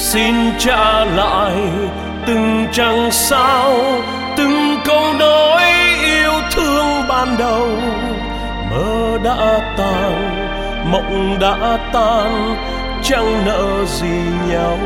xin trả lại từng trăng sao, từng câu nói yêu thương ban đầu. Mơ đã tan, mộng đã tan, chẳng nợ gì nhau.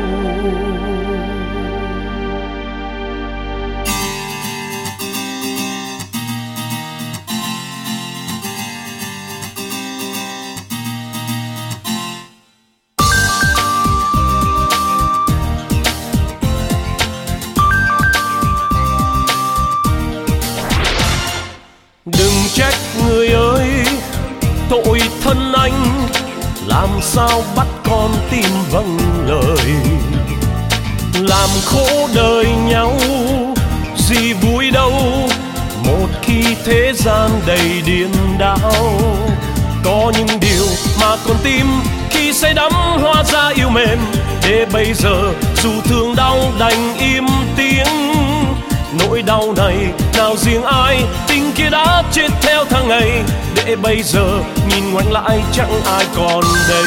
Đừng trách người ơi, tội thân anh, làm sao bắt con tim vâng lời. Làm khổ đời nhau, gì vui đâu, một khi thế gian đầy điên đảo. Có những điều mà con tim khi say đắm hóa ra yêu mềm, để bây giờ dù thương đau đành im tiếng. Nỗi đau này nào riêng ai, tình kia đã chết theo tháng ngày, để bây giờ nhìn ngoảnh lại chẳng ai còn đây.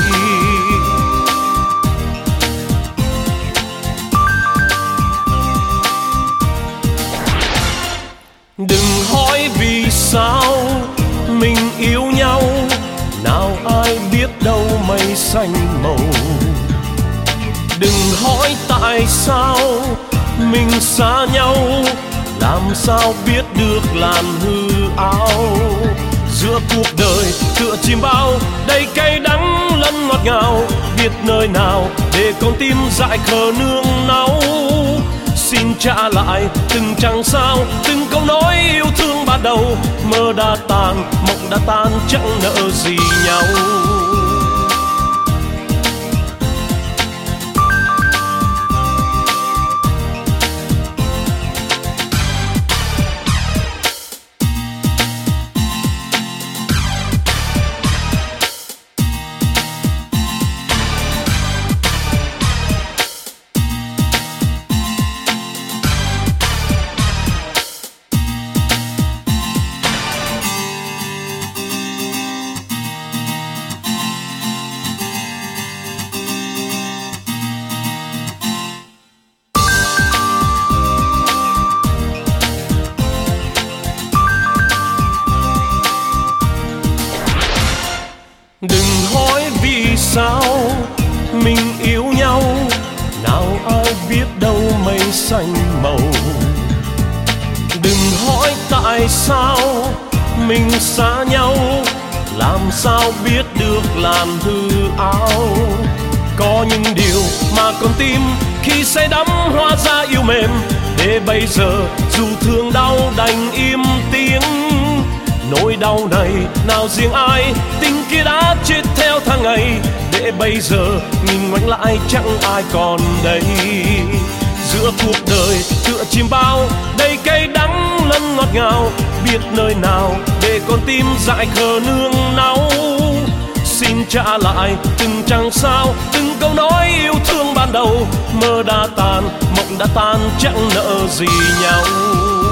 Đừng hỏi vì sao mình yêu nhau, nào ai biết đâu mây xanh màu. Đừng hỏi tại sao mình xa nhau, làm sao biết được làn hư áo. Giữa cuộc đời tựa chim bao, đầy cay đắng lẫn ngọt ngào, biết nơi nào để con tim dại khờ nương náu. Xin trả lại từng trăng sao, từng câu nói yêu thương ban đầu. Mơ đã tàn, mộng đã tan, chẳng nợ gì nhau. Đừng hỏi vì sao mình yêu nhau, nào ai biết đâu mây xanh màu. Đừng hỏi tại sao mình xa nhau, làm sao biết được làn hư áo. Có những điều mà con tim khi say đắm hóa ra yêu mềm, để bây giờ dù thương đau đành im tiếng. Nỗi đau này nào riêng ai, tình kia đã chết theo tháng ngày, để bây giờ nhìn ngoảnh lại chẳng ai còn đây. Giữa cuộc đời tựa chim bao, đầy cay đắng lẫn ngọt ngào, biết nơi nào để con tim dại khờ nương náu. Xin trả lại từng trăng sao, từng câu nói yêu thương ban đầu. Mơ đã tàn, mộng đã tan, chẳng nợ gì nhau.